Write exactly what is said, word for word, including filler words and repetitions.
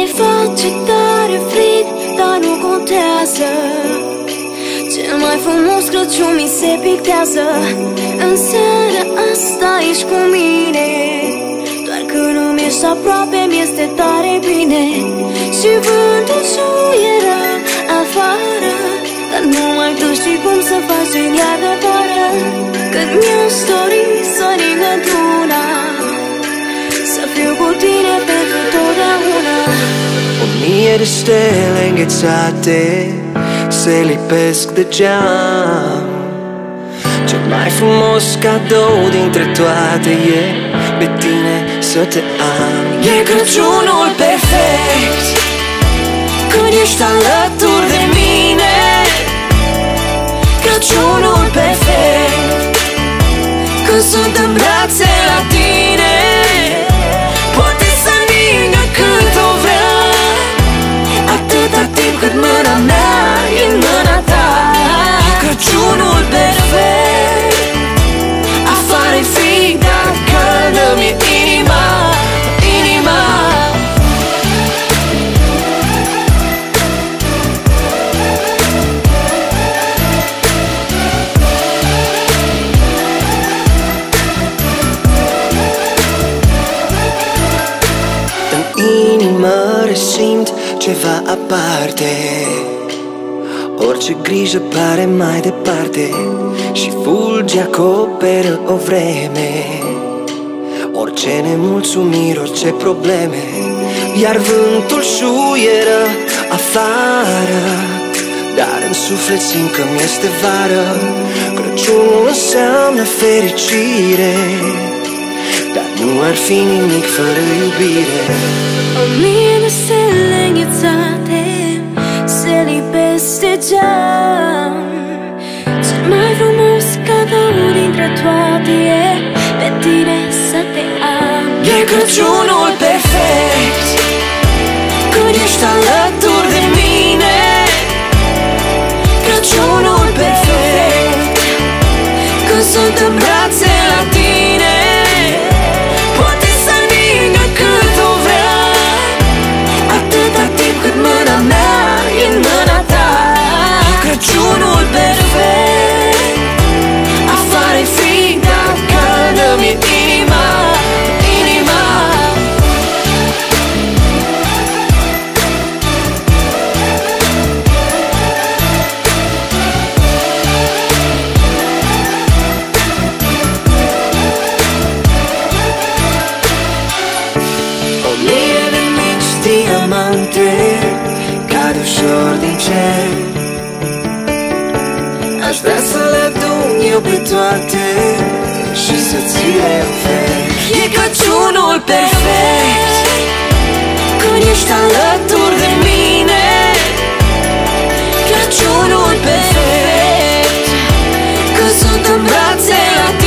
Ne face tare frig, dar nu contează. Cel mai frumos Crăciun mi se pictează. În seara asta ești cu mine, doar că nu mi-ești aproape, mi-este tare bine. Și vântul șuieră afară, dar numai tu știi cum să faci din iarnă vară. Când mi-aș dori să ningă într-una, să fiu cu tine pentru totdeauna. O mie de stele înghețate se lipesc de geam. Cel mai frumos cadou dintre toate e pe tine să te am. E Crăciunul perfect când ești alături de mine. Crăciunul perfect când sunt în brațe la tine. Poate să ningă cât o vrea, atâta timp cât mâna mea e în mâna ta. E Crăciunul perfect, afară-i frig, dar caldă-mi inima, inima. În inimă resimt ceva aparte, orice grijă pare mai departe și fulgi acoperă o vreme. Orice nemulțumiri, orice probleme, iar vântul șuieră afară, dar în suflet simt că mi-este vară. Crăciunul înseamnă fericire, dar nu ar fi nimic fără iubire. O mie de stele înghețate se lipesc de geam. Cel mai frumos cadou dintre toate e pe tine să te am. E Crăciunul perfect când ești alături de mine. Crăciunul perfect când sunt în brațe la tine. Poate să ningă cât o vrea, atâta timp cât mâna mea e în mâna ta. E Crăciunul perfect, afară-i frig, dar caldă-mi inima, inima. O mie de mici diamante cad ușor din cer. Aș vrea să le adun eu pe toate și să ți le ofer. E Crăciunul perfect când ești alături de mine. Crăciunul perfect când sunt în brațe la tine.